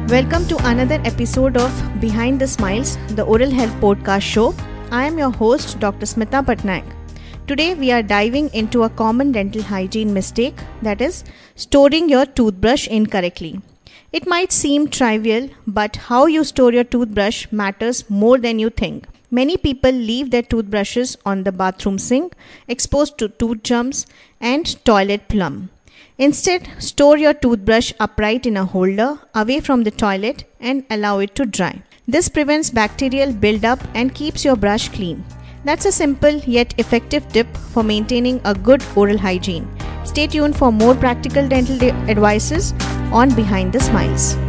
Welcome to another episode of Behind the Smiles, the Oral Health Podcast Show. I am your host, Dr. Smita Patnaik. Today we are diving into a common dental hygiene mistake, that is, storing your toothbrush incorrectly. It might seem trivial, but how you store your toothbrush matters more than you think. Many people leave their toothbrushes on the bathroom sink, exposed to tooth germs and toilet plum. Instead, store your toothbrush upright in a holder away from the toilet and allow it to dry. This prevents bacterial buildup and keeps your brush clean. That's a simple yet effective tip for maintaining a good oral hygiene. Stay tuned for more practical dental advices on Behind the Smiles.